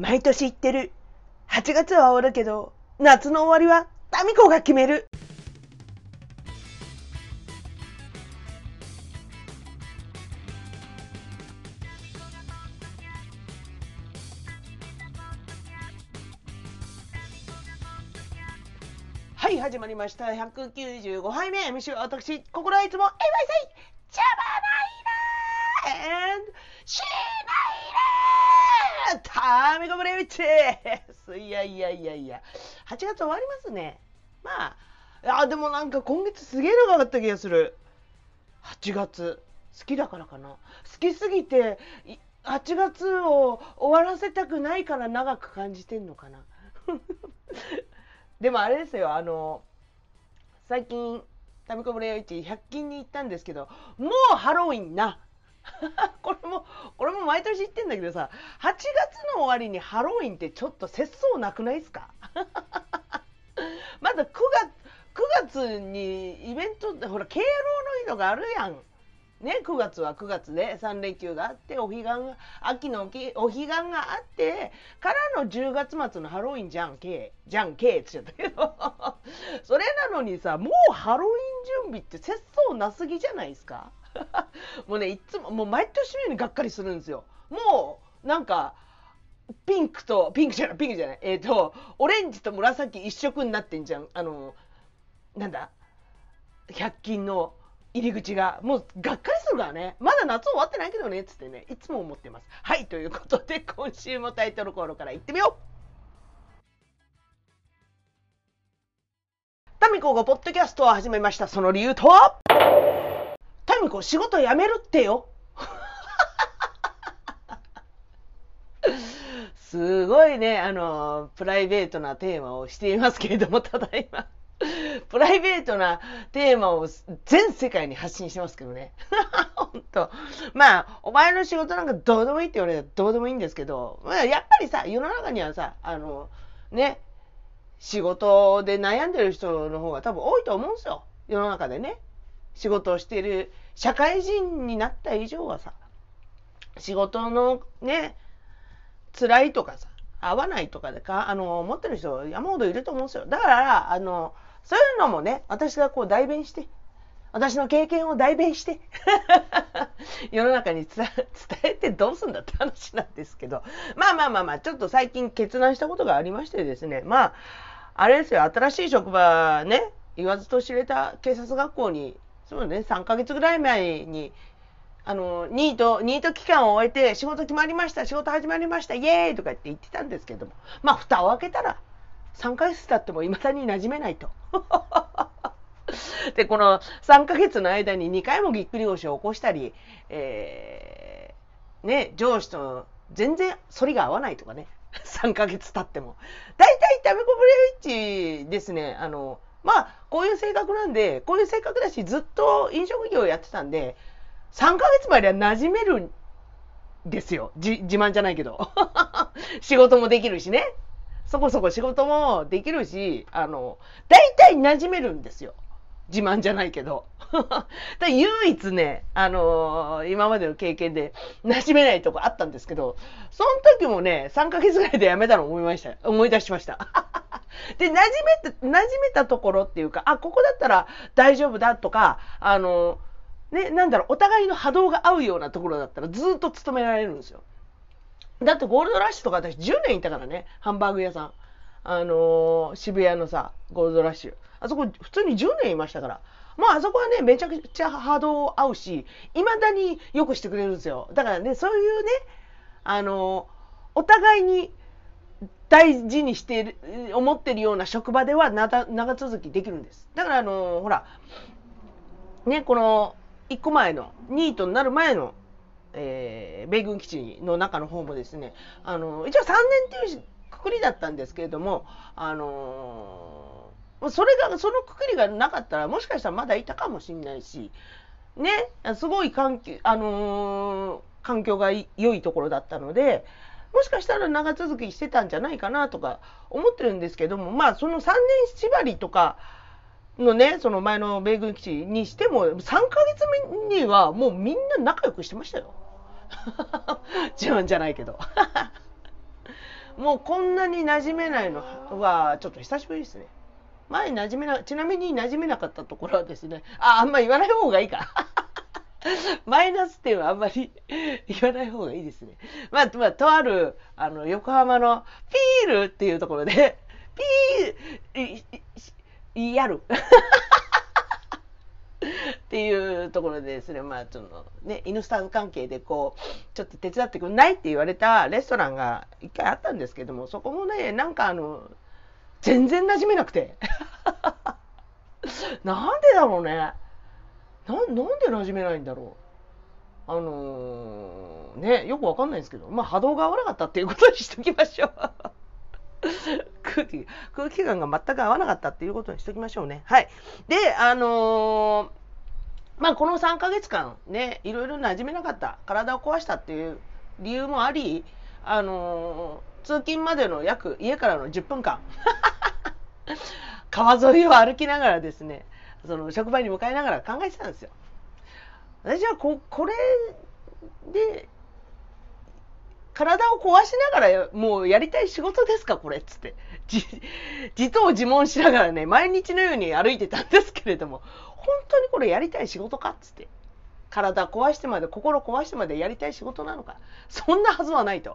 毎年言ってる。8月は終わるけど、夏の終わりはタミコが決める。はい、始まりました。195杯目。MC は私、心はいつも、邪魔ないなーしないなータミコブレイビッチです。いや、8月終わりますね。まあ、でもなんか今月すげえ長かった気がする。8月。好きだからかな。好きすぎて、8月を終わらせたくないから長く感じてんのかな。でもあれですよ、最近、タミコブレイチ100均に行ったんですけど、もうハロウィンな。これも毎年言ってんだけどさ、8月の終わりにハロウィンってちょっと節操なくないですか？まだ9月にイベント、ほら、敬老の日とかあるやん。ね、9月は9月で3連休があって、秋のお彼岸があって、からの10月末のハロウィンじゃんけって言っちゃったけど、それなのにさ、もうハロウィン準備って節操なすぎじゃないですか？もうね、いつも、もう毎年のようにがっかりするんですよ。もう、なんか、ピンクじゃない、オレンジと紫一色になってんじゃん。なんだ、100均の入り口がもうがっかりするからね。まだ夏終わってないけどねっつってね、いつも思ってます。はい、ということで今週もタイトルコールからいってみよう。タミコがポッドキャストを始めました。その理由とは、タミコ仕事辞めるってよ。すごいね、プライベートなテーマをしていますけれども、ただいまプライベートなテーマを全世界に発信してますけどね。本当。まあ、お前の仕事なんかどうでもいいって言われたらどうでもいいんですけど、まあ、やっぱりさ、世の中にはさ、ね、仕事で悩んでる人の方が多分多いと思うんですよ。世の中でね。仕事をしている社会人になった以上はさ、仕事のね、辛いとかさ、合わないとかでか、思ってる人山ほどいると思うんですよ。だから、そういうのもね、私がこう代弁して、私の経験を代弁して世の中に伝えてどうすんだって話なんですけど、まあ、ちょっと最近決断したことがありましてですね、まあ、あれですよ、新しい職場ね、言わずと知れた警察学校に、そうね、3ヶ月ぐらい前に、ニート期間を終えて仕事決まりました、仕事始まりました、イエーイとか言ってたんですけども、まあ、蓋を開けたら、3ヶ月経っても未だに馴染めないと。で、この3ヶ月の間に2回もぎっくり腰を起こしたり、ね、上司と全然反りが合わないとかね、3ヶ月経っても。大体タミコブレイッチですね、まあ、こういう性格なんで、こういう性格だし、ずっと飲食業をやってたんで、3ヶ月までは馴染めるんですよ。自慢じゃないけど。仕事もできるしね。そこそこ仕事もできるし、大体馴染めるんですよ。自慢じゃないけど。唯一ね、今までの経験で馴染めないとこあったんですけど、その時もね、3ヶ月ぐらいで辞めたのを思い出しました。で、馴染めたところっていうか、ここだったら大丈夫だとか、ね、お互いの波動が合うようなところだったらずっと勤められるんですよ。だってゴールドラッシュとか私10年いたからね、ハンバーグ屋さん。渋谷のさ、ゴールドラッシュ。あそこ普通に10年いましたから。まああそこはね、めちゃくちゃ波動合うし、未だによくしてくれるんですよ。だからね、そういうね、お互いに大事にしている、思ってるような職場では長続きできるんです。だからほら、ね、この1個前の、ニートになる前の、米軍基地の中の方もですね、一応3年っていうくくりだったんですけれども、そのくくりがなかったら、もしかしたらまだいたかもしれないし、ね、すごい環境が良いところだったので、もしかしたら長続きしてたんじゃないかなとか思ってるんですけども、まあ、その3年縛りとかのね、その前の米軍基地にしても、3ヶ月目にはもうみんな仲良くしてましたよ。自慢じゃないけど。 もうこんなに馴染めないのはちょっと久しぶりですね。ちなみに馴染めなかったところはですね、あんま言わない方がいいか。マイナス点はあんまり言わない方がいいですね。とある、横浜のピールっていうところで、ピー、やる。っていうところでですね、イヌスターズ関係でちょっと手伝ってくんないって言われたレストランが一回あったんですけども、そこもね、全然馴染めなくて。なんでだろうね。なんで馴染めないんだろう。ね、よくわかんないんですけど、波動が合わなかったっていうことにしときましょう。空気感が全く合わなかったっていうことにしときましょうね。はい。で、この3ヶ月間ね、いろいろ馴染めなかった、体を壊したっていう理由もあり、通勤までの家からの10分間、川沿いを歩きながらですね、その職場に向かいながら考えてたんですよ。私はこれで、体を壊しながらもうやりたい仕事ですかこれっつって自問自問しながらね、毎日のように歩いてたんですけれども、本当にこれやりたい仕事かっつって、体壊してまで心壊してまでやりたい仕事なのか、そんなはずはないと。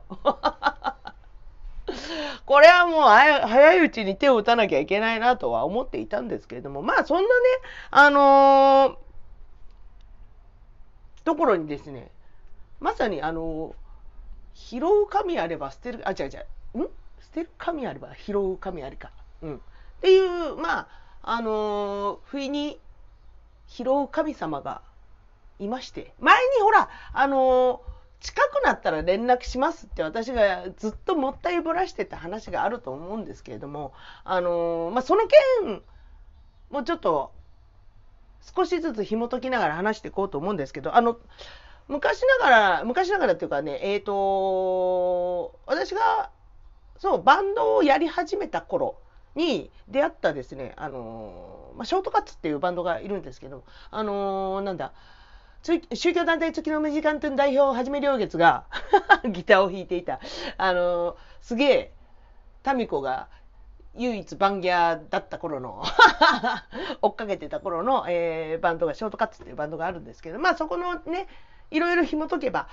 これはもう早いうちに手を打たなきゃいけないなとは思っていたんですけれども、そんなねところにですね、まさに拾う神あれば捨てる、違う、捨てる神あれば拾う神ありか。っていう、不意に拾う神様がいまして、前にほら、近くなったら連絡しますって私がずっともったいぶらしてた話があると思うんですけれども、その件もちょっと少しずつ紐解きながら話していこうと思うんですけど、昔ながらっていうかね、私が、バンドをやり始めた頃に出会ったですね、ショートカッツっていうバンドがいるんですけど、宗教団体月の無時間店代表はじめ良月がギターを弾いていた、すげえ、タミコが唯一バンギャーだった頃の追っかけてた頃の、バンドがショートカッツっていうバンドがあるんですけど、そこのね、いろいろ紐解けば、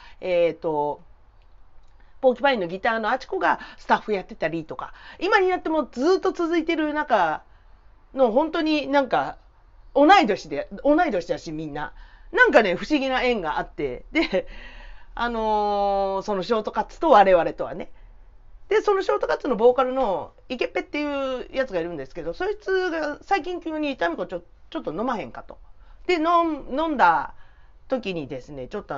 ポーキパインのギターのあちこがスタッフやってたりとか、今になってもずっと続いてる中の本当に同い年だし、みんなね、不思議な縁があって、で、そのショートカッツと我々とはね、でそのショートカッツのボーカルのイケペっていうやつがいるんですけど、そいつが最近急にタミコちょっと飲まへんかと。で飲んだ時にですね、ちょっと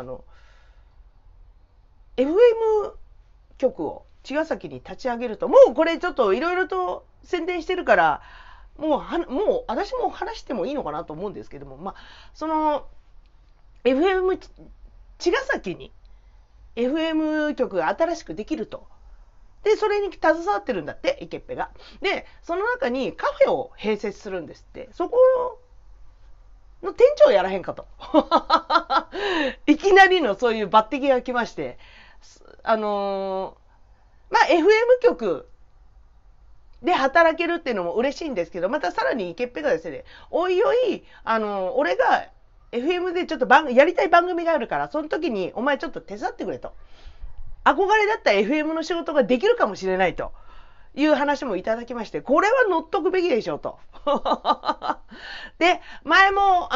FM 局を茅ヶ崎に立ち上げると、もうこれちょっといろいろと宣伝してるから、もう私も話してもいいのかなと思うんですけども、その FM 茅ヶ崎に FM 局が新しくできると。でそれに携わってるんだって、イケッペが。でその中にカフェを併設するんですって。そこの店長やらへんかと。いきなりのそういう抜擢が来まして、FM 局で働けるっていうのも嬉しいんですけど、またさらにイケッペがですね、おいおい、俺が FM でちょっとやりたい番組があるから、その時にお前ちょっと手伝ってくれと。憧れだった FM の仕事ができるかもしれないという話もいただきまして、これは乗っとくべきでしょうと。で、前も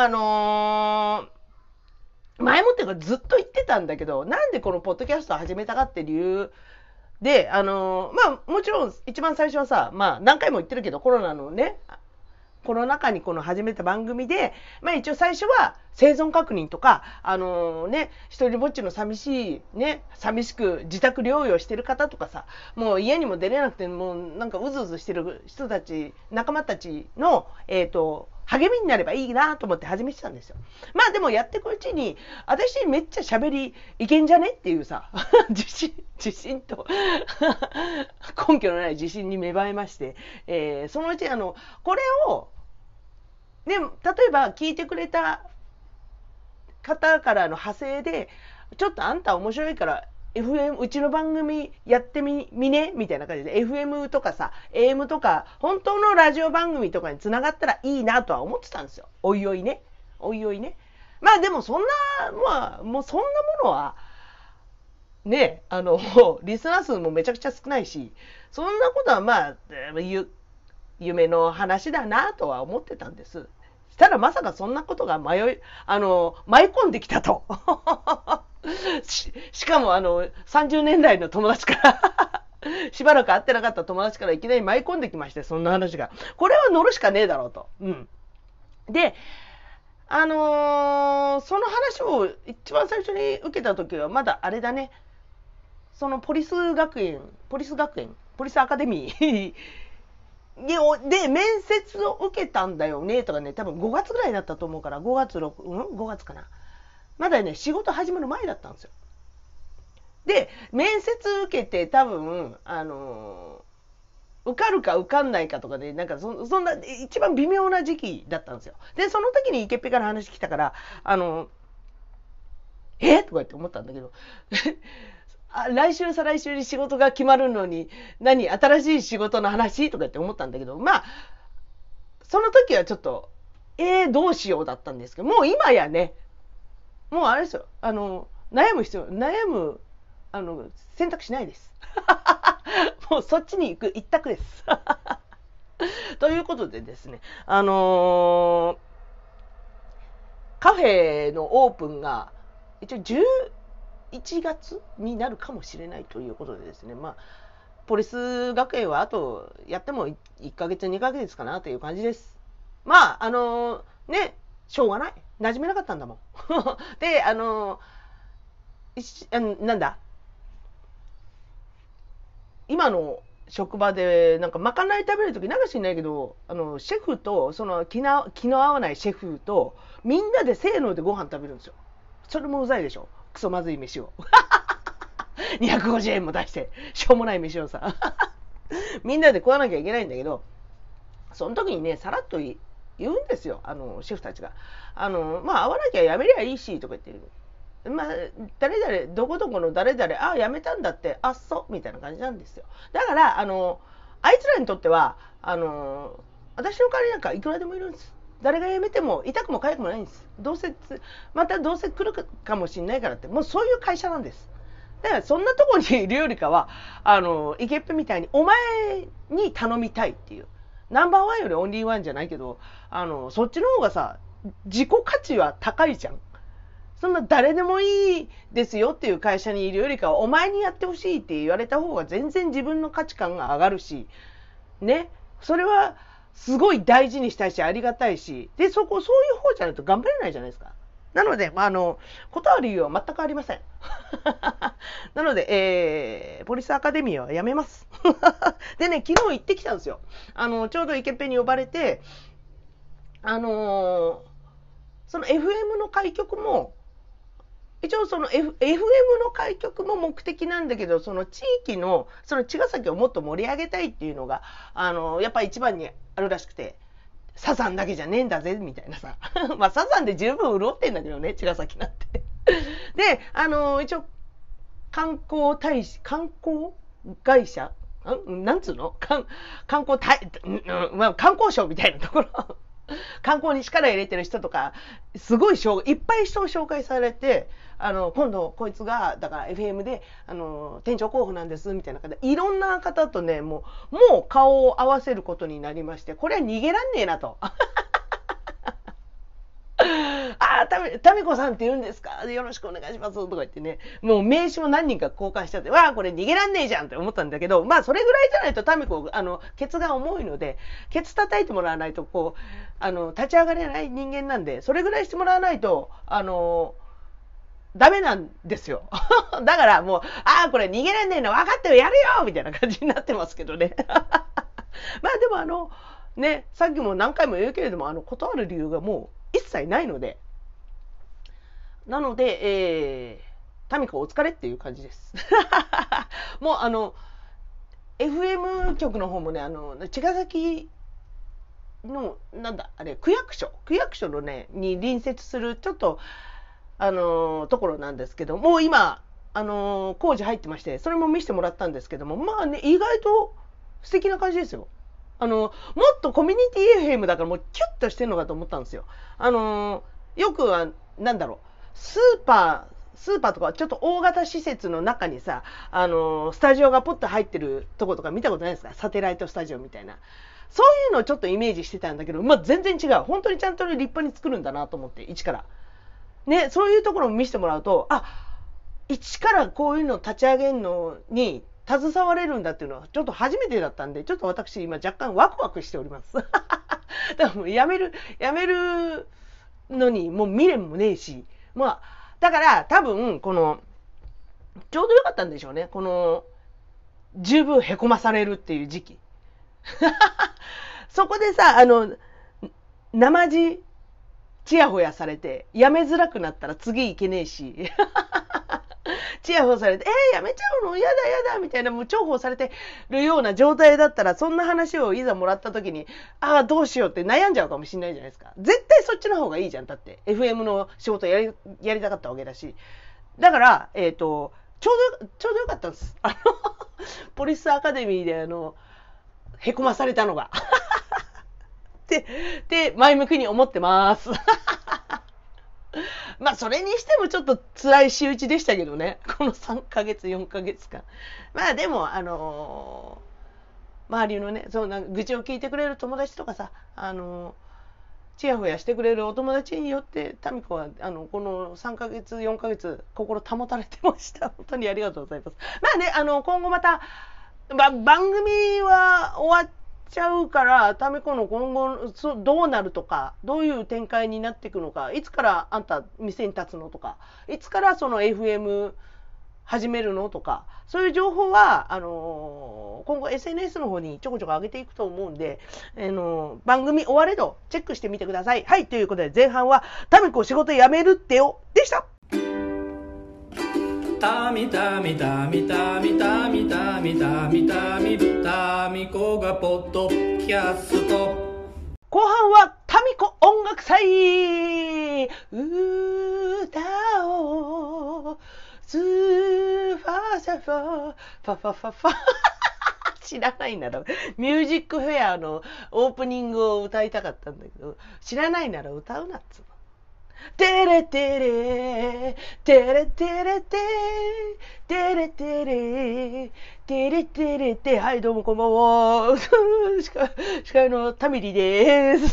っていうかずっと言ってたんだけど、なんでこのポッドキャストを始めたかって理由で、もちろん一番最初はさ、何回も言ってるけど、コロナ禍にこの始めた番組で、一応最初は生存確認とか、一人ぼっちの寂しく自宅療養してる方とかさ、もう家にも出れなくて、もううずうずしてる人たち、仲間たちの、励みになればいいなと思って始めてたんですよ。でもやっていくうちに、私めっちゃ喋りいけんじゃねっていうさ、自信と根拠のない自信に芽生えまして、そのうちこれを、ね、例えば聞いてくれた方からの派生で、ちょっとあんた面白いから FM、うちの番組やってみねみたいな感じで FM とかさ AM とか本当のラジオ番組とかにつながったらいいなとは思ってたんですよ。おいおいね。まあでもそんな、まあもうそんなものはね、リスナー数もめちゃくちゃ少ないし、そんなことはまあ夢の話だなとは思ってたんです。したらまさかそんなことが舞い込んできたと。しかも30年来の友達からしばらく会ってなかった友達からいきなり舞い込んできまして、そんな話が。これは乗るしかねえだろうと。うん。で、その話を一番最初に受けた時はまだあれだね。そのポリスアカデミーで面接を受けたんだよねとかね、多分5月ぐらいだったと思うから、5月かな。まだね、仕事始まる前だったんですよ。で、面接受けて多分、受かるか受かんないかとかね、なんかそんな一番微妙な時期だったんですよ。で、その時にイケッペから話来たから、とか言って思ったんだけど、来週再来週に仕事が決まるのに新しい仕事の話とかって思ったんだけど、まあその時はちょっとどうしようだったんですけど、もう今やね、もうあれですよ、悩む選択肢ないですもうそっちに行く一択ですということでですね、カフェのオープンが一応11月になるかもしれないということでですね、まあ、ポリス学園はあとやっても1ヶ月2ヶ月かなという感じです。まあね、しょうがない、馴染めなかったんだもんでなんだ、今の職場でなんかまかない食べるときなんか知んないけど、シェフとその気の合わないシェフとみんなでせーのでご飯食べるんですよ。それもうざいでしょ、クソまずい飯を250円も出してしょうもない飯をさみんなで食わなきゃいけないんだけど、その時にねさらっと言うんですよ、シェフたちがまあ会わなきゃやめりゃいいしとか言ってる。まあ誰々どこどこの誰々辞めたんだって、あっそうみたいな感じなんですよ。だからあいつらにとっては私の代わりなんかいくらでもいるんです。誰が辞めても痛くも痒くもないんです。またどうせ来るかもしれないからって、もうそういう会社なんです。だからそんなとこにいるよりかはイケッペみたいにお前に頼みたいっていう、ナンバーワンよりオンリーワンじゃないけどそっちの方がさ自己価値は高いじゃん。そんな誰でもいいですよっていう会社にいるよりかは、お前にやってほしいって言われた方が全然自分の価値観が上がるしね、それはすごい大事にしたいしありがたいし、でそういう方じゃないと頑張れないじゃないですか。なので、断る理由は全くありませんなので、ポリスアカデミーはやめますでね、昨日行ってきたんですよ。ちょうどイケペに呼ばれて、その FM の開局も一応その、FM の開局も目的なんだけど、その地域のその茅ヶ崎をもっと盛り上げたいっていうのがやっぱり一番にあるらしくて、サザンだけじゃねえんだぜみたいなさまあサザンで十分潤ってんだけどね、茅ヶ崎なんてで一応観光会社なんつうの観光省みたいなところ観光に力入れてる人とかすごいいっぱい人を紹介されて、今度こいつがだから FM で店長候補なんですみたいな方、いろんな方とねもう顔を合わせることになりまして、これは逃げらんねえなとタミコさんって言うんですか、よろしくお願いしますとか言ってね、もう名刺も何人か交換しちゃって、わあこれ逃げらんねえじゃんって思ったんだけど、まあそれぐらいじゃないとタミコケツが重いので、ケツ叩いてもらわないとこう立ち上がれない人間なんで、それぐらいしてもらわないとダメなんですよだからもうこれ逃げらんねえの分かってよやるよみたいな感じになってますけどねまあでもね、さっきも何回も言うけれども断る理由がもう一切ないので、タミコお疲れっていう感じですもうFM 局の方もね茅ヶ崎のなんだあれ区役所のねに隣接するちょっとところなんですけど、もう今工事入ってまして、それも見せてもらったんですけども、まあね、意外と素敵な感じですよ。もっとコミュニティ FM だからもうキュッとしてるのかと思ったんですよ。よくは、なんだろう、スーパーとかちょっと大型施設の中にさ、スタジオがポッと入ってるとことか見たことないですか？サテライトスタジオみたいな。そういうのをちょっとイメージしてたんだけど、まあ、全然違う。本当にちゃんと立派に作るんだなと思って、一から。ね、そういうところを見せてもらうと、一からこういうのを立ち上げるのに携われるんだっていうのはちょっと初めてだったんで、ちょっと私今若干ワクワクしております。だからもうやめるのにもう未練もねえし、まあ、だから多分ちょうどよかったんでしょうね。十分へこまされるっていう時期。そこでさ、生地チヤホヤされてやめづらくなったら次いけねえしチヤホヤされてやめちゃうのやだみたいな、もう重宝されてるような状態だったら、そんな話をいざもらった時にどうしようって悩んじゃうかもしれないじゃないですか。絶対そっちの方がいいじゃん。だって FM の仕事やりたかったわけだし。だからちょうどよかったんです。ポリスアカデミーでへこまされたのがで前向きに思ってますまあそれにしてもちょっと辛い仕打ちでしたけどね、この3ヶ月4ヶ月間。まあでも周りのね、愚痴を聞いてくれる友達とかさ、ちやほやしてくれるお友達によってタミコはこの3ヶ月4ヶ月心保たれてました。本当にありがとうございます。まあね、今後また番組は終わっちゃうから、タミコの今後どうなるとか、どういう展開になっていくのか、いつからあんた店に立つのとか、いつからその FM 始めるのとか、そういう情報は今後 SNS の方にちょこちょこ上げていくと思うんで、番組終われどチェックしてみてください。はい、ということで前半はタミコ仕事辞めるってよでした。タミコがポッドキャスト。後半はタミコ音楽祭。歌をスーファーサファファファファファ知らないならミュージックフェアのオープニングを歌いたかったんだけど、知らないなら歌うなっつうの。テレテレテレテレテテレテレテレテレテ。はい、どうもこんばんは。司会のタミリです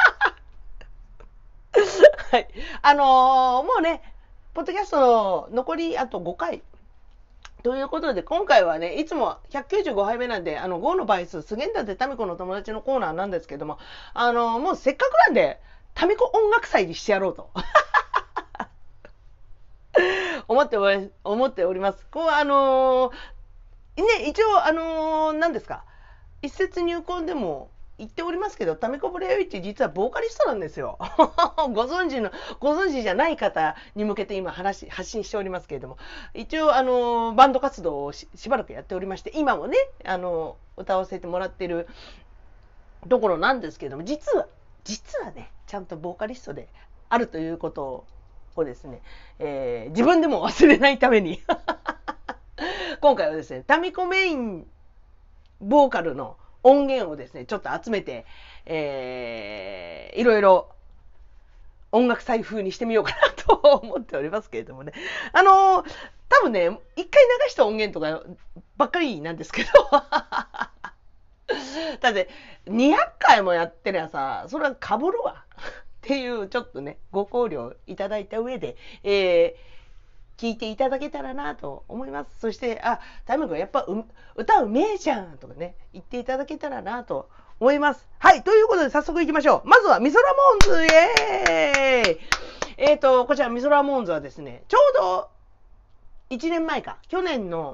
はい、もうね、ポッドキャストの残りあと5回ということで、今回はね、いつも195杯目なんで、5の倍数、すげんだってタミコの友達のコーナーなんですけども、もうせっかくなんで、タミコ音楽祭にしてやろうと思っております。ね、一応何ですか、一説入魂でも言っておりますけど、タミコブレイウィッチ実はボーカリストなんですよご存知じゃない方に向けて今発信しておりますけれども、一応バンド活動をしばらくやっておりまして、今もね歌わせてもらってるところなんですけれども、実はね、ちゃんとボーカリストであるということをですね、自分でも忘れないために今回はですね、タミコメインボーカルの音源をですね、ちょっと集めて、いろいろ音楽祭風にしてみようかなと思っておりますけれどもね、多分ね、一回流した音源とかばっかりなんですけどだって200回もやってりゃさ、それはかぶるわっていうちょっとね、ご考慮いただいた上で、聞いていただけたらなと思います。そして、タミコやっぱ歌うめえじゃんとかね、言っていただけたらなと思います。はい、ということで早速行きましょう。まずはミソラモーンズ、イエーイ。こちらミソラモーンズはですね、ちょうど1年前か、去年の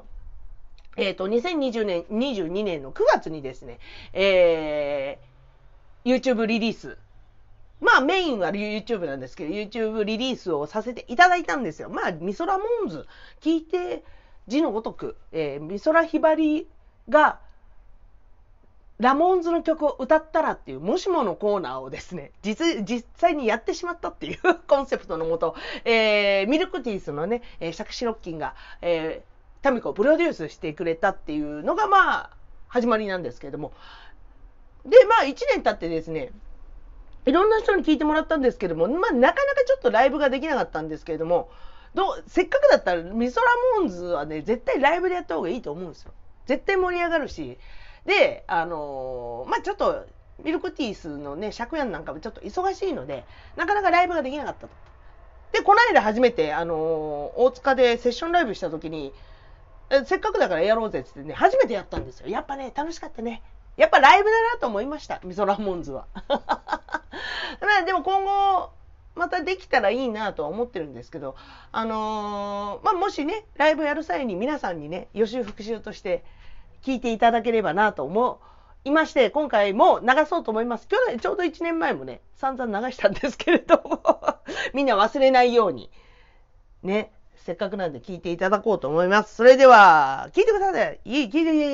2022年の9月にですね、YouTube リリース。まあメインは YouTube なんですけど、YouTube リリースをさせていただいたんですよ。まあミソラモーンズ聞いて字のごとく、美空ひばりがラモーンズの曲を歌ったらっていうもしものコーナーをですね、実際にやってしまったっていうコンセプトのもと、ミルクティースのね、釈子ロッキンが、タミコをプロデュースしてくれたっていうのがまあ始まりなんですけれども、でまあ1年経ってですね、いろんな人に聞いてもらったんですけども、まあなかなかちょっとライブができなかったんですけれども、せっかくだったらミソラモーンズはね、絶対ライブでやった方がいいと思うんですよ。絶対盛り上がるし、でまあちょっとミルクティースのね、釈庵なんかもちょっと忙しいので、なかなかライブができなかったと。でこの間初めて大塚でセッションライブした時に、せっかくだからやろうぜってってね、初めてやったんですよ。やっぱね、楽しかったね。やっぱライブだなと思いました、ミソラモンズは。まあでも今後またできたらいいなとは思ってるんですけど、まあもしね、ライブやる際に皆さんにね、予習復習として聞いていただければなと思いまして、今回も流そうと思います。去年ちょうど1年前もね、散々流したんですけれどもみんな忘れないようにね、せっかくなんで聞いていただこうと思います。それでは聞いてください。聞いてい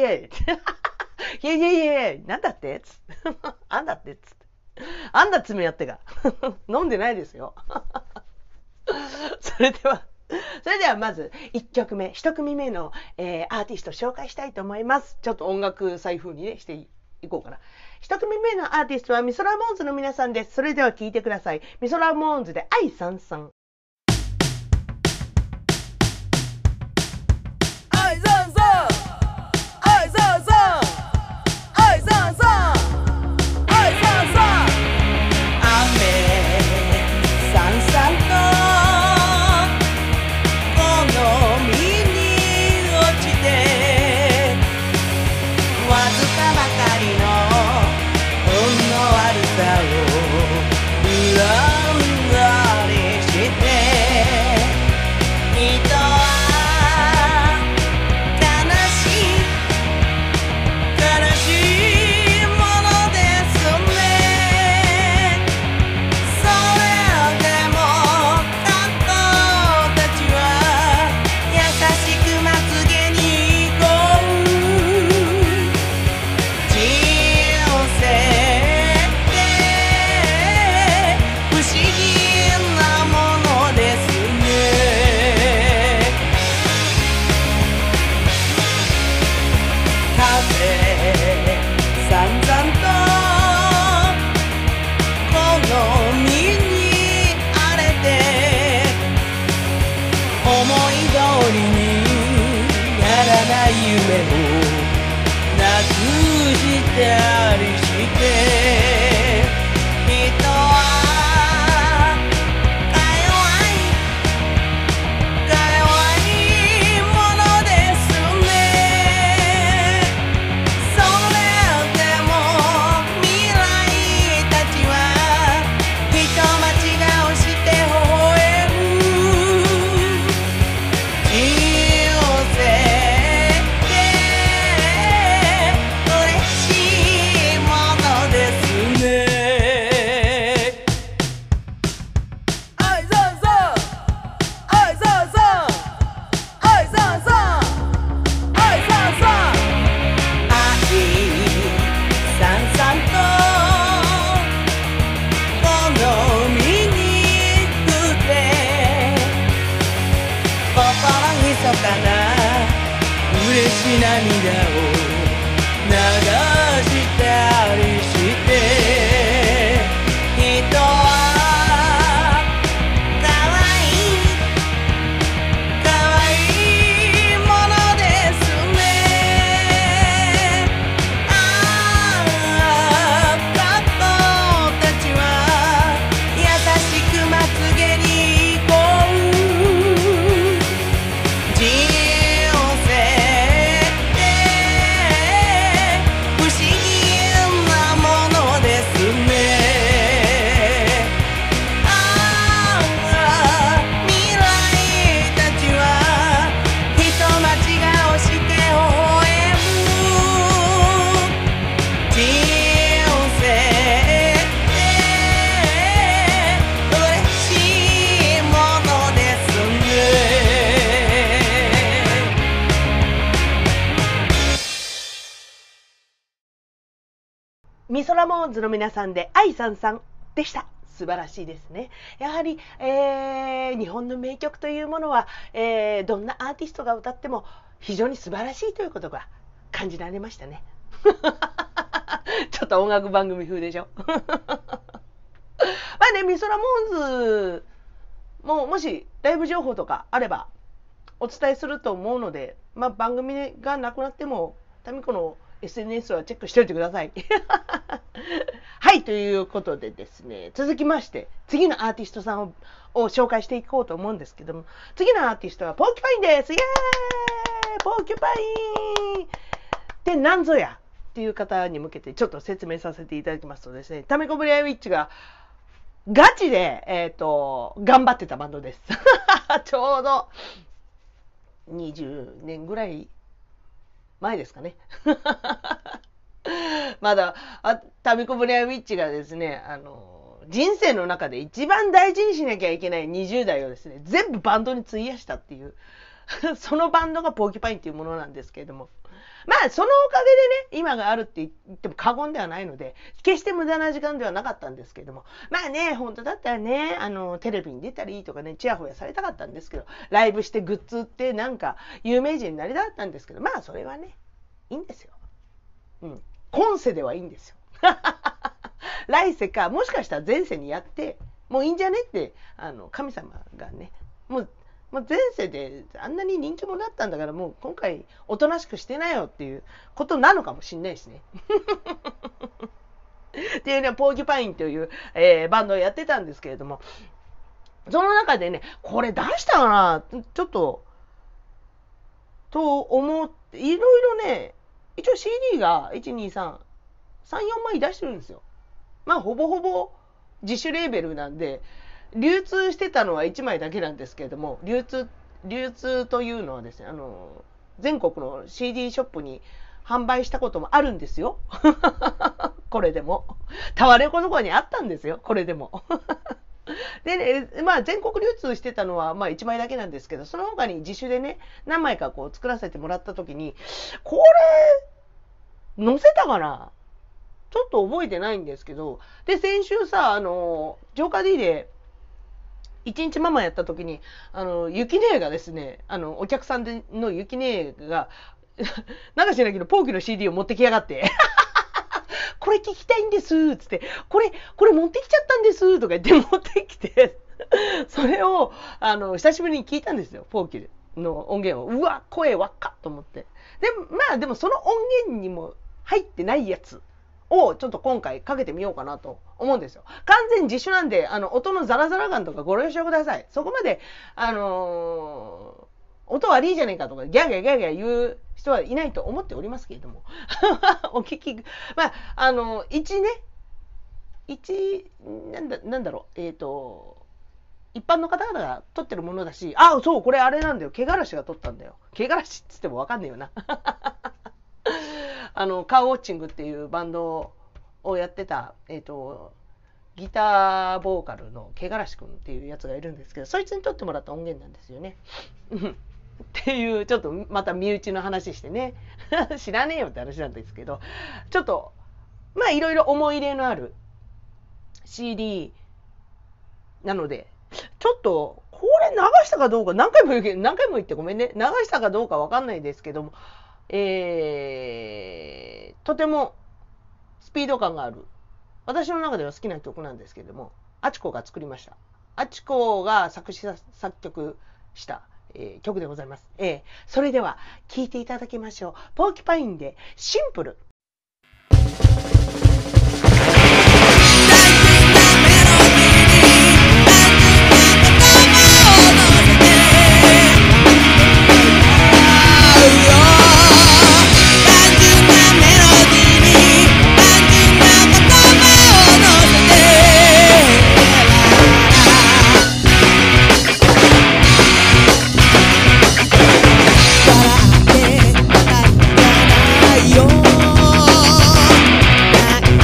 やなんだってつあんだってつあんだ爪やってが飲んでないですよそれではまず1曲目、1組目の、アーティストを紹介したいと思います。ちょっと音楽再風にねしていこうかな。1組目のアーティストはミソラモーンズの皆さんです。それでは聴いてください。ミソラモーンズで愛さんさん。愛さんさん愛さんさん愛さんさん愛さんさん雨さんさんと人生みそらモーンズの皆さんで愛さんさんでした。素晴らしいですね。やはり、日本の名曲というものは、どんなアーティストが歌っても非常に素晴らしいということが感じられましたね。ちょっと音楽番組風でしょ。まあね、みそらモーンズももしライブ情報とかあればお伝えすると思うので、まあ、番組がなくなってもタミコの SNS はチェックしておいてください。はい、ということでですね、続きまして次のアーティストさんを紹介していこうと思うんですけども、次のアーティストはポーキュパインです。イエーイ、ポーキュパインってなんぞやっていう方に向けてちょっと説明させていただきますとですね、タミコブリアウィッチがガチで、頑張ってたバンドです。ちょうど20年ぐらい前ですかね。まだタミコブリアウィッチがですね、人生の中で一番大事にしなきゃいけない20代をですね、全部バンドに費やしたっていうそのバンドがポーキュパインっていうものなんですけれども、まあそのおかげでね、今があるって言っても過言ではないので、決して無駄な時間ではなかったんですけれども、まあね、本当だったらね、テレビに出たりとかね、チヤホヤされたかったんですけど、ライブしてグッズ売ってなんか有名人になりたかったんですけど、まあそれはね、いいんですよ。うん。今世ではいいんですよ。来世か、もしかしたら前世にやって、もういいんじゃねって、神様がね、もう前世であんなに人気者だったんだから、もう今回おとなしくしてなよっていうことなのかもしんないしね。っていうね、ポーキュパインという、バンドをやってたんですけれども、その中でね、これ出したかなちょっと、と思って、いろいろね、一応 CD が1、2、3、3、4枚出してるんですよ。まあほぼほぼ自主レーベルなんで、流通してたのは1枚だけなんですけれども、流通というのはですね、全国の CD ショップに販売したこともあるんですよ。これでも。タワレコの方にあったんですよ、これでも。でね、まあ全国流通してたのはまあ1枚だけなんですけど、その他に自主でね、何枚かこう作らせてもらった時に、これ、載せたかなちょっと覚えてないんですけど、で、先週さ、ジョーカー D で、一日ママやった時に、ゆきねえがですね、お客さんでのゆきねえが、なんか知らないけど、ポーキの CD を持ってきやがって、これ聞きたいんですつって、これ持ってきちゃったんですとか言って持ってきて、それを、久しぶりに聞いたんですよ、ポーキの音源を。うわ、声わっかと思って。で、まあでもその音源にも入ってないやつをちょっと今回かけてみようかなと思うんですよ。完全自主なんで、音のザラザラ感とかご了承ください。そこまで、音悪いじゃねえかとか、ギャーギャーギャーギャー言う人はいないと思っておりますけれども。お聞き、まあ、なんだろう、一般の方々が撮ってるものだし、あ、そう、これあれなんだよ。毛がらしが撮ったんだよ。毛がらしっつってもわかんねえよな。カーウォッチングっていうバンドをやってた、ギターボーカルの毛がらしくんっていうやつがいるんですけど、そいつに撮ってもらった音源なんですよね。っていう、ちょっとまた身内の話してね。知らねえよって話なんですけど、ちょっと、まあいろいろ思い入れのある CD なので、ちょっと、これ流したかどうか、何回も言ってごめんね。流したかどうかわかんないですけども、とてもスピード感がある。私の中では好きな曲なんですけれども、アチコが作りました。アチコが作詞作曲した、曲でございます。それでは聴いていただきましょう。ポーキュパインでシンプル。 よ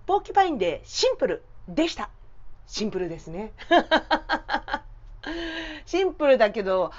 ポーキュパインでシンプルでした。シンプルですね。シンプルだけど、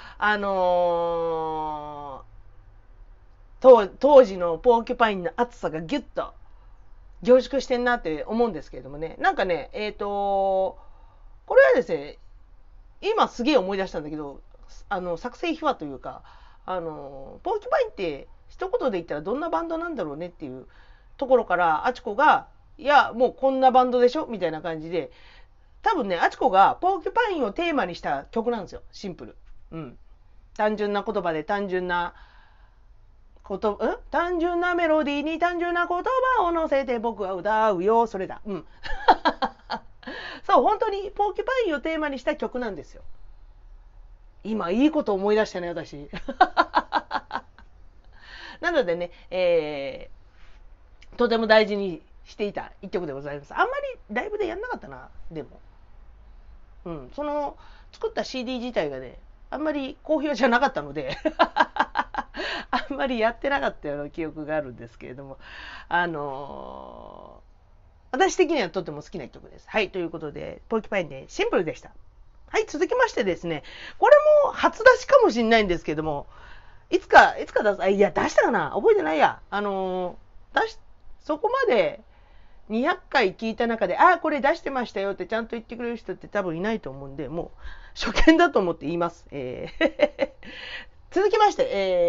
当時のポーキュパインの厚さがギュッと凝縮してんなって思うんですけれどもね。なんかね、これはですね、今すげえ思い出したんだけど、作成秘話というか、ポーキュパインって一言で言ったらどんなバンドなんだろうねっていうところから、あちこが、いや、もうこんなバンドでしょみたいな感じで、多分ね、あちこがポーキュパインをテーマにした曲なんですよ。シンプル。うん。単純な言葉で単純なメロディーに単純な言葉を乗せて僕は歌うよ。それだ。うん。そう、本当にポーキュパインをテーマにした曲なんですよ。今、いいこと思い出したね、私。なのでね、とても大事にしていた一曲でございます。あんまりライブでやんなかったな、でも。うん、作った CD 自体がね、あんまり好評じゃなかったので、あんまりやってなかったような記憶があるんですけれども、私的にはとても好きな曲です。はい、ということで、ポーキュパインでシンプルでした。はい、続きましてですね、これも初出しかもしれないんですけども、いつか出す、いや、出したかな覚えてないや。そこまで200回聞いた中で、これ出してましたよってちゃんと言ってくれる人って多分いないと思うんで、もう初見だと思って言います。続きまして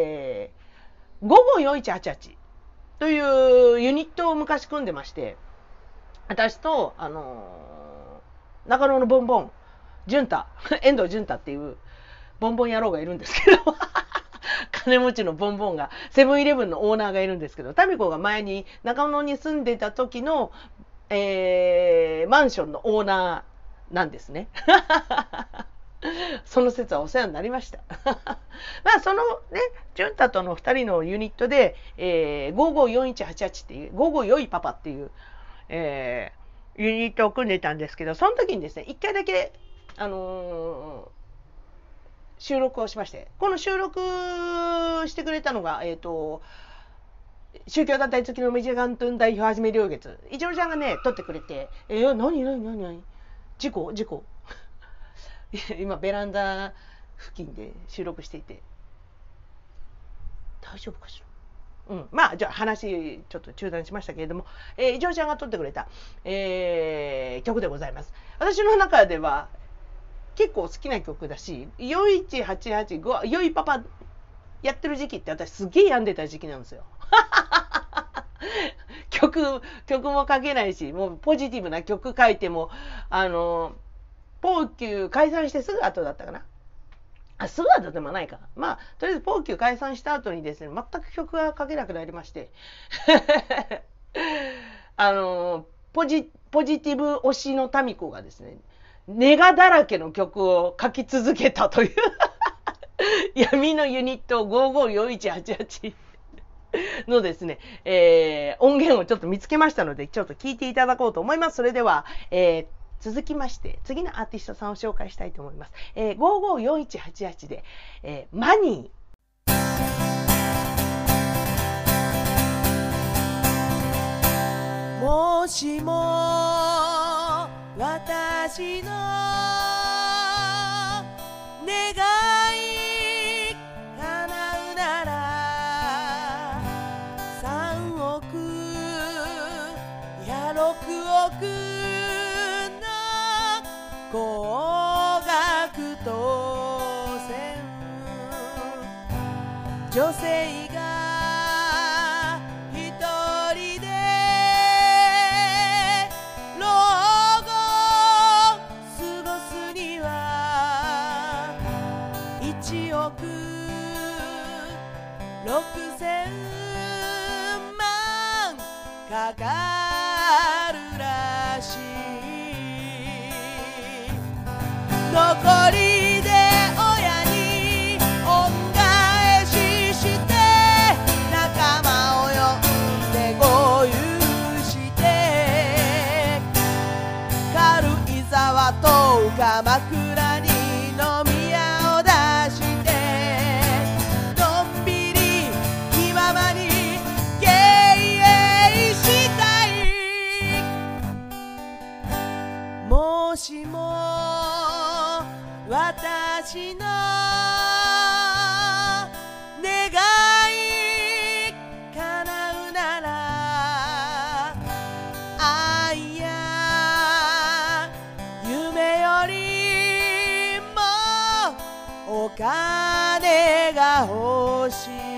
、554188というユニットを昔組んでまして、私と、中野のボンボン、遠藤潤太っていうボンボン野郎がいるんですけど、金持ちのボンボンが、セブンイレブンのオーナーがいるんですけど、タミコが前に中野に住んでた時の、マンションのオーナーなんですね。その説はお世話になりました。まあそのね、潤太との2人のユニットで、554188っていう、55よいパパっていう、ユニットを組んでたんですけど、その時にですね、1回だけ、収録をしまして、この収録してくれたのが、宗教団体付きのメジャーガントゥン代表はじめ両月、イチローちゃんがね、撮ってくれて、何事故今、ベランダ付近で収録していて、大丈夫かしら。まあ、じゃあ話ちょっと中断しましたけれども、イチローちゃんが撮ってくれた、曲でございます。私の中では、結構好きな曲だし、4188、よいパパやってる時期って私すげえ病んでた時期なんですよ。曲も書けないし、もうポジティブな曲書いても、ポーキュー解散してすぐ後だったかな。すぐ後でもないか。まあ、とりあえずポーキュー解散した後にですね、全く曲が書けなくなりまして、ポジティブ推しのタミコがですね、ネガだらけの曲を書き続けたという闇のユニット554188のですね、音源をちょっと見つけましたので、ちょっと聞いていただこうと思います。それでは、続きまして、次のアーティストさんを紹介したいと思います。554188で、マニー。もしも私の願い叶うなら3億や6億の高額当選、女性が6000万かかるらしい。残りで親に恩返しして仲間を呼んで合流して軽井沢と鎌倉に飲み屋を出して私の願い叶うなら愛や夢よりもお金が欲しい。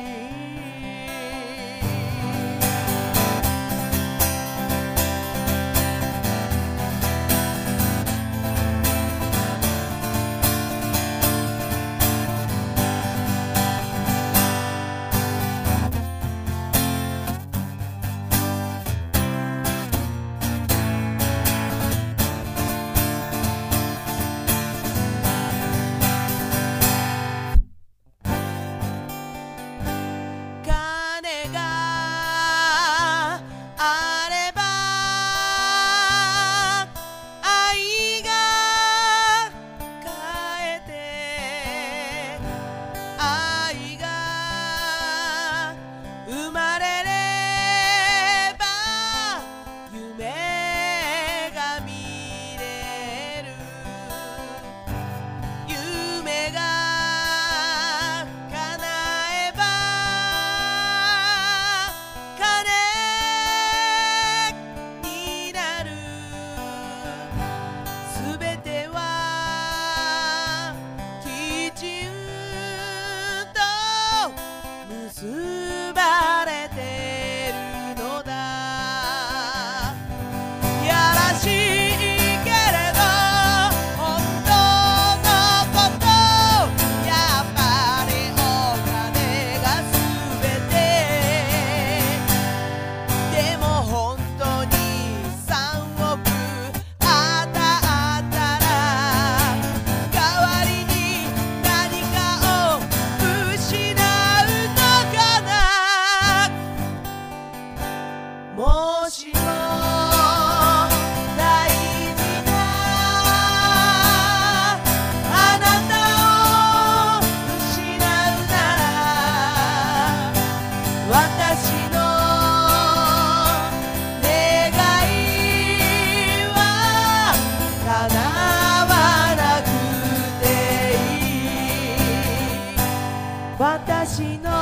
私の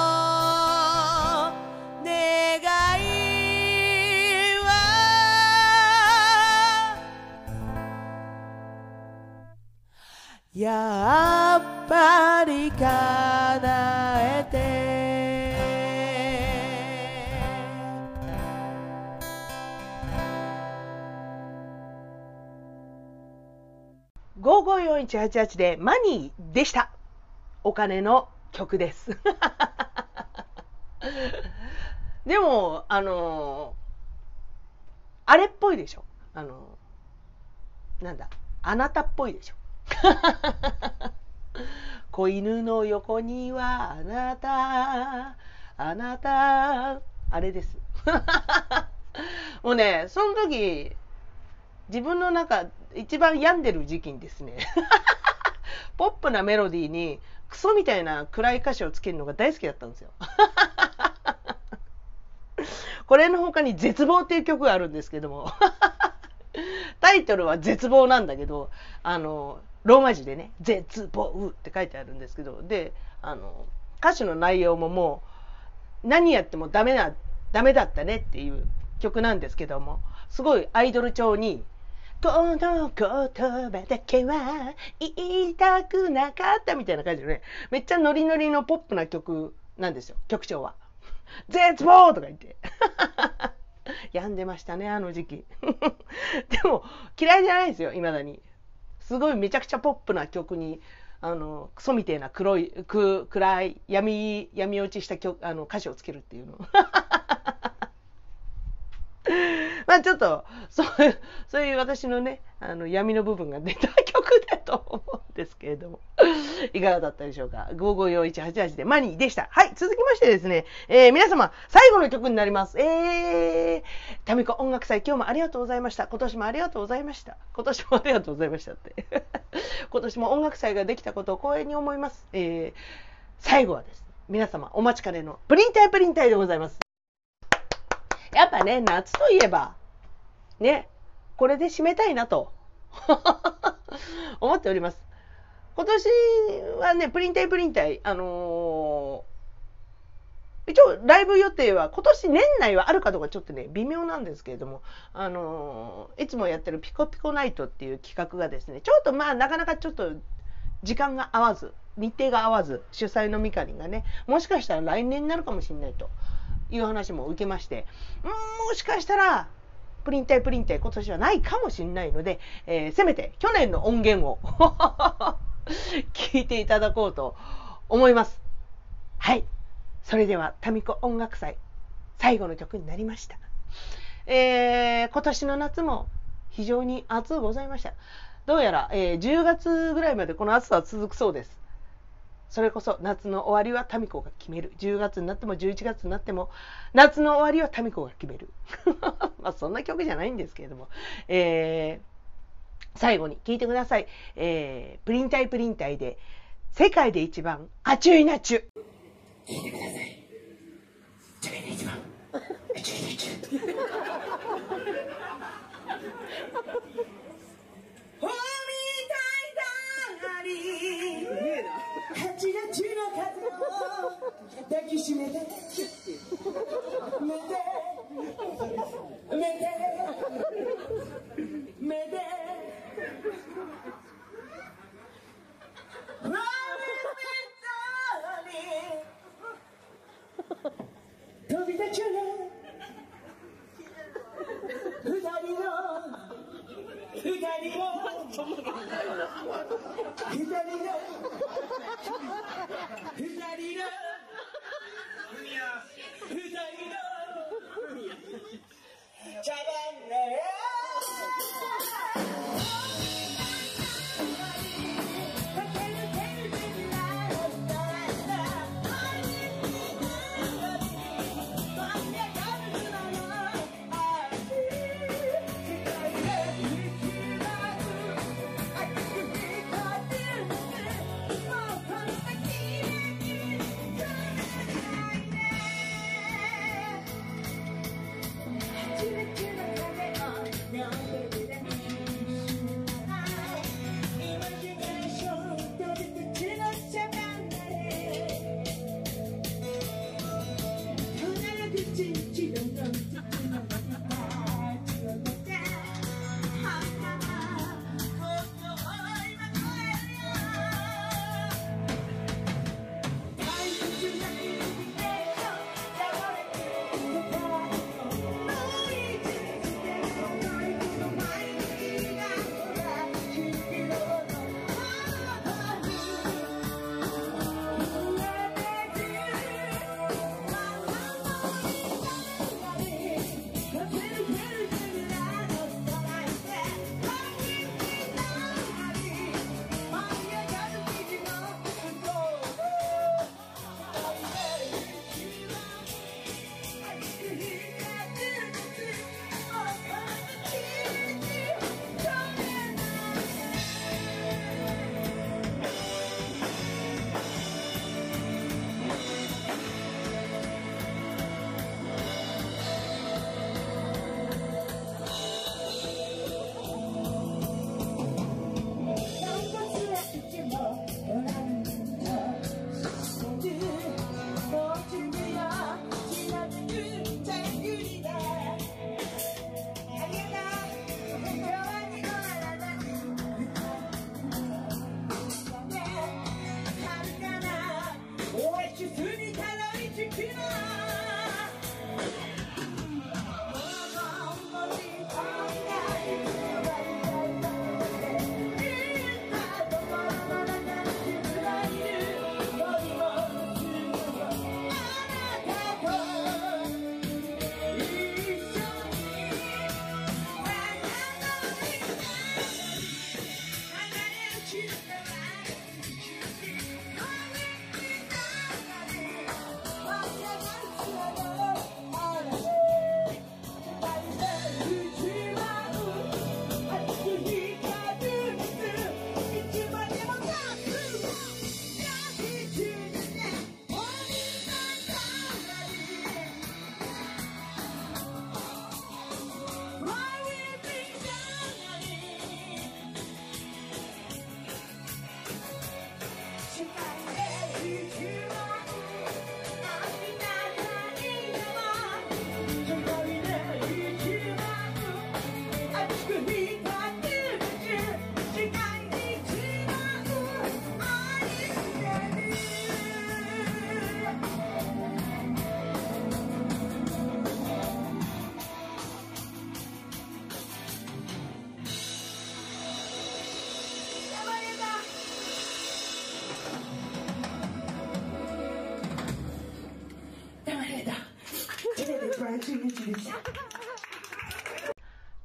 願いはやっぱり叶えて554188でマニーでした。お金の曲ですでもあれっぽいでしょ、なんだ、あなたっぽいでしょ子犬の横にはあなたあなた、あれですもうね、その時自分の中一番病んでる時期にですねポップなメロディーにクソみたいな暗い歌詞をつけるのが大好きだったんですよこれの他に絶望っていう曲があるんですけどもタイトルは絶望なんだけど、ローマ字でね絶望って書いてあるんですけど、で歌詞の内容ももう何やってもダメだったねっていう曲なんですけども、すごいアイドル調にこの言葉だけは言いたくなかったみたいな感じでね、めっちゃノリノリのポップな曲なんですよ、曲調は。絶望とか言って病んでましたね、あの時期でも嫌いじゃないですよ、未だに。すごいめちゃくちゃポップな曲にクソみたいな暗い闇落ちした歌詞をつけるっていうのまあちょっとそういう私のね闇の部分が出た曲だと思うんですけれどもいかがだったでしょうか。554188でマニーでした。はい、続きましてですね、皆様最後の曲になります。タミコ音楽祭、今日もありがとうございました。今年もありがとうございました。今年もありがとうございましたって今年も音楽祭ができたことを光栄に思います。最後はですね、皆様お待ちかねのプリン体でございます。やっぱね、夏といえばね、これで締めたいなと思っております。 今年はね、プリン体、一応ライブ予定は今年年内はあるかどうかちょっとね、微妙なんですけれども、いつもやってるピコピコナイトっていう企画がですね、ちょっとまあなかなかちょっと時間が合わず、日程が合わず、主催のミカリンがね、もしかしたら来年になるかもしれないという話も受けまして、もしかしたら、プリン体今年はないかもしれないので、せめて去年の音源を聞いていただこうと思います。はい。それでは、タミコ音楽祭、最後の曲になりました。今年の夏も非常に暑うございました。どうやら、10月ぐらいまでこの暑さは続くそうです。それこそ夏の終わりはタミコが決める。10月になっても11月になっても夏の終わりはタミコが決める。まあそんな曲じゃないんですけれども、最後に聴いてください。プリン体で世界で一番アチュイナチュ。聞いてください。世界で一番アチュイナチュ。抱きしめてめで飛び立ちゅね二人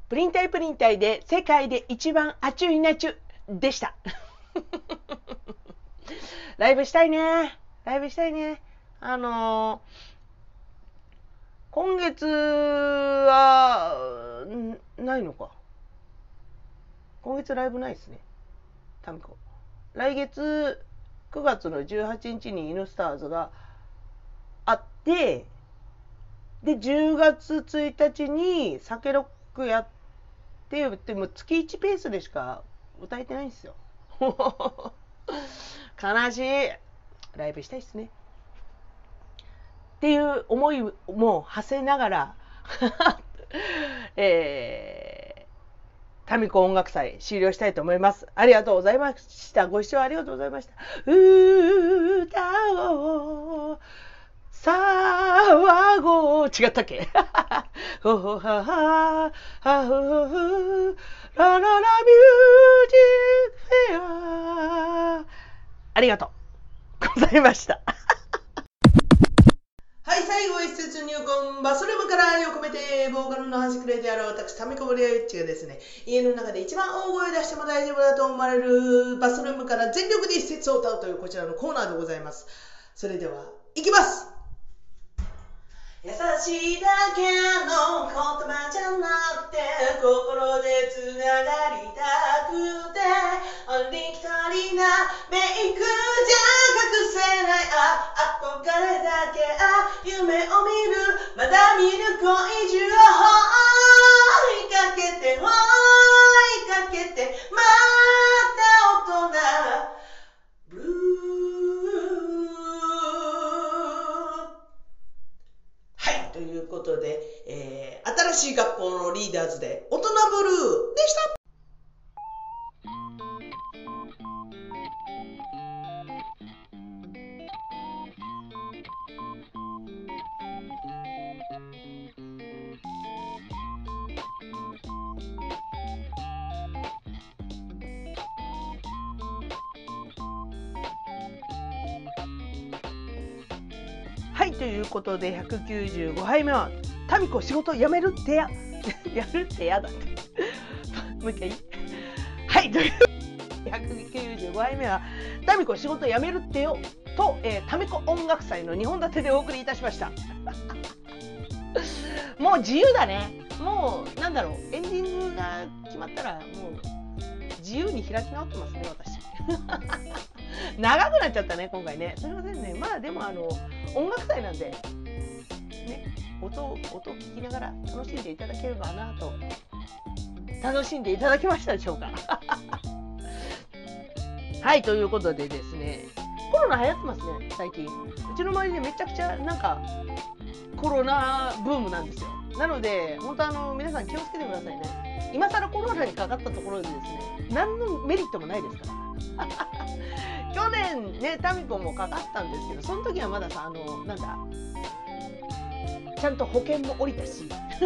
プリン体で世界で一番熱い夏でした。ライブしたいね。今月はないのか。今月ライブないですね。タミコ。来月9月の18日にイヌスターズがあって、で10月1日に酒ロックやって言っても月1ペースでしか歌えてないんですよ。悲しい。ライブしたいですね。っていう思いも馳せながら、タミコ音楽祭終了したいと思います。ありがとうございました。ご視聴ありがとうございました。歌を騒ごう。違ったっけ？ほほはははほほほラララミュージックフェア。ありがとうございました。はい、最後一節入魂バスルームから愛を込めてボーカルの端くれである私タミコブリアウィッチがですね、家の中で一番大声出しても大丈夫だと思われるバスルームから全力で一節を歌うというこちらのコーナーでございます。それではいきます。優しいだけの言葉じゃなくて心でつながりたくてありきたりなメイクじゃ隠せない憧れだけ夢を見るまだ見ぬ恋中を追いかけてまた大人ブルー。ということで、新しい学校のリーダーズで大人ブルーでした。はい、ということで195杯目はタミコ仕事辞めるってやるってやだってもう一回はい、という195杯目はタミコ仕事辞めるってよと、タミコ音楽祭の2本立てでお送りいたしました。もう自由だね。もうなんだろう、エンディングが決まったらもう自由に開き直ってますね、私。長くなっちゃったね、今回ね。すみませんね。まあでも音楽祭なんで、ね、音を聞きながら楽しんでいただければなと。楽しんでいただけましたでしょうか。はい、ということでですね、コロナ流行ってますね、最近。うちの周りでめちゃくちゃなんかコロナブームなんですよ。なので、本当皆さん気をつけてくださいね。今更コロナにかかったところでですね、何のメリットもないですから。去年ね、タミコもかかったんですけど、その時はまださ、なんだ、ちゃんと保険も下りたし、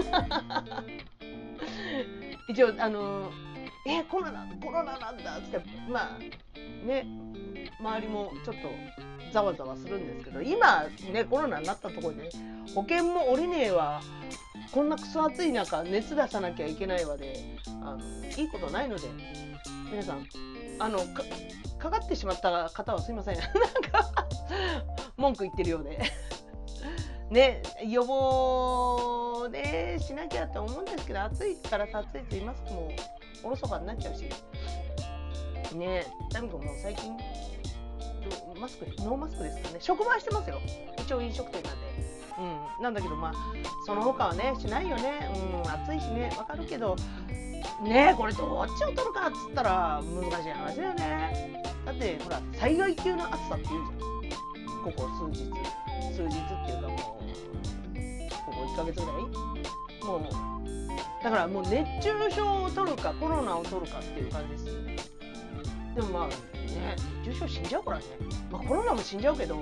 一応、コロナなんだって、まあ、ね、周りもちょっとざわざわするんですけど、今ね、コロナになったところで、保険も下りねえわ、こんなクソ暑い中、熱出さなきゃいけないわで、いいことないので、皆さん、かかってしまった方はすいません。なんか、文句言ってるようで。ね、予防ね、しなきゃと思うんですけど、暑いからさ、暑いと言いますともう、おろそかになっちゃうし。ね、タミコも最近、ノーマスクですかね。職場はしてますよ。一応飲食店なんで。なんだけど、まあ、その他はね、しないよね。暑いしね、わかるけど、ね、これどっちを取るかっつったら難しい話だよね。だってほら災害級の暑さって言うじゃん。ここ数日っていうかもうここ1ヶ月ぐらいもうだからもう熱中症を取るかコロナを取るかっていう感じですよね。でもまあね、熱中症死んじゃうからね。まあコロナも死んじゃうけど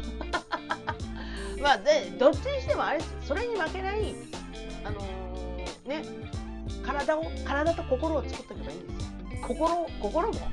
まあでどっちにしてもあれです。それに負けないね、体と心を作っておけばいいんですよ。心も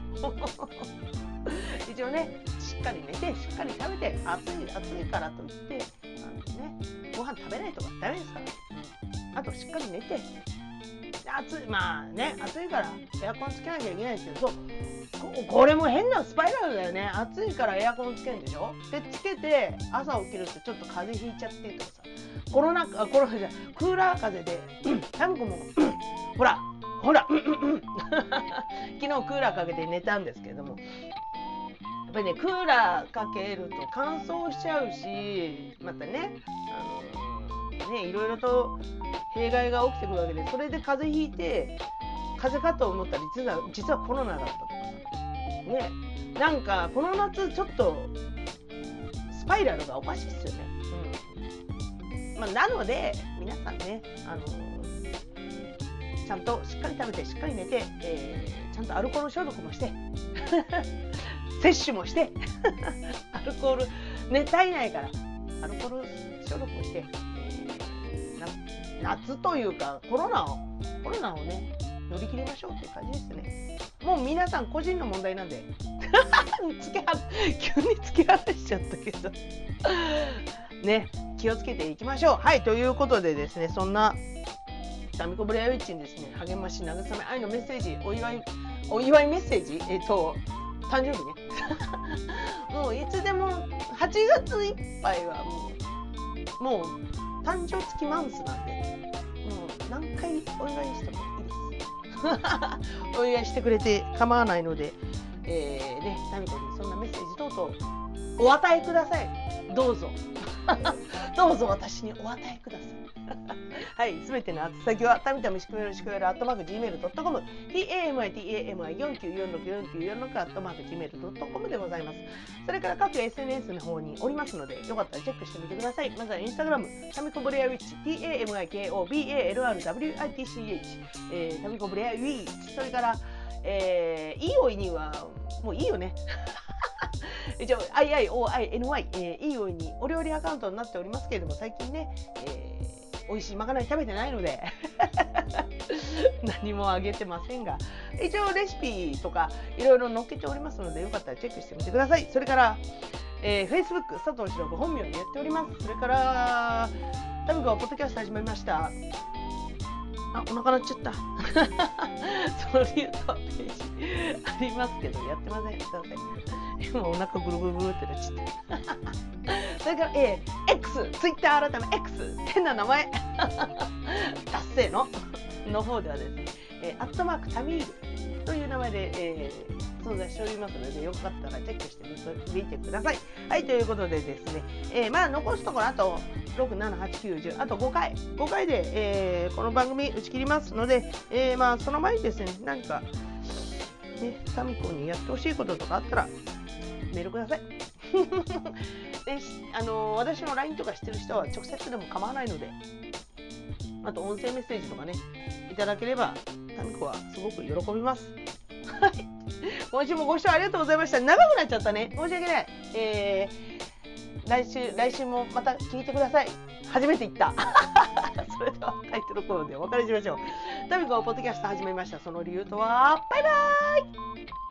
一応ね、しっかり寝てしっかり食べて、暑いからといってご飯食べないとかダメですから、あとしっかり寝て、 暑い、まあね、暑いからエアコンつけなきゃいけないですけど、これも変なスパイラルだよね。暑いからエアコンつけるんでしょ。でつけて朝起きるとちょっと風邪ひいちゃってとかさ、コロナじゃクーラー風でタミコもほら昨日クーラーかけて寝たんですけれども、やっぱりねクーラーかけると乾燥しちゃうし、またねいろいろと弊害が起きてくるわけで、それで風邪ひいて風邪かと思ったら実はコロナだったとかさね、なんかこの夏ちょっとスパイラルがおかしいっすよね。なので皆さんねちゃんとしっかり食べてしっかり寝て、ちゃんとアルコール消毒もして摂取もしてアルコール体内からアルコール消毒もして、夏というかコロナをね乗り切りましょうっていう感じですね。もう皆さん個人の問題なんで急に突き放しちゃったけどね、気をつけていきましょう。はい、ということでですね、そんなタミコブレアウィッチにですね、励まし慰め愛のメッセージ、お祝いメッセージ、誕生日ねもういつでも8月いっぱいはもう誕生月マンスなんで、もう何回お祝いしてもいいですお祝いしてくれて構わないので、タミコにそんなメッセージ等々お与えください。どうぞどうぞ私にお与えくださいはい、すべての宛先はたみたみしくめる@gmail.com tamitomi49464946@gmail.com でございます。それから各 SNS の方におりますので、よかったらチェックしてみてください。まずはインスタグラムタミコブレアウィッチ TAMIKOBALLWITCH タミコブレアウィッチ、それからいいおいにはもういいよね一応 IIOINY いいおいにお料理アカウントになっておりますけれども、最近ね、美味しいまかない食べてないので何もあげてませんが、一応レシピとかいろいろ載っけておりますので、よかったらチェックしてみてください。それから、Facebook 佐藤史郎本名でやっております。それからタミコはポッドキャスト始めました。お腹鳴っちゃったその理由とページありますけどやってません。すいません、今お腹ぐるぐるぐるってなっちゃったそれから、X、Twitter 改め X、変な名前達成の方ではですね、タミールという名前で、存在しておりますので、よかったらチェックしてみてください。はい、ということでですね、残すところあと6、7、8、9、10、あと5回で、この番組打ち切りますので、その前にですね、何か、タミコにやってほしいこととかあったらメールくださいで私の LINE とかしてる人は直接でも構わないので、あと音声メッセージとかねいただければタミコはすごく喜びますはい今週もご視聴ありがとうございました。長くなっちゃったね、申し訳ない。来週もまた聞いてください。初めて言ったそれではタイトルコールでお別れしましょう。タミコはポッドキャスト始めました。その理由とはバイバーイ。